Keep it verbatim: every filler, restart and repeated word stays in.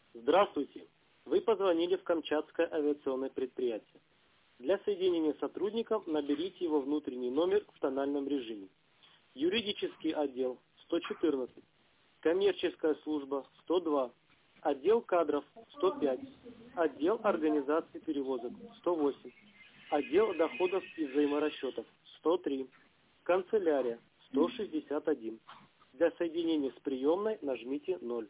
Здравствуйте. Вы позвонили в Камчатское авиационное предприятие. Для соединения с сотрудником наберите его внутренний номер в тональном режиме. Юридический отдел сто четырнадцать, коммерческая служба сто два, отдел кадров сто пять, отдел организации перевозок сто восемь, отдел доходов и взаиморасчетов сто три, канцелярия сто шестьдесят один. Для соединения с приемной нажмите ноль.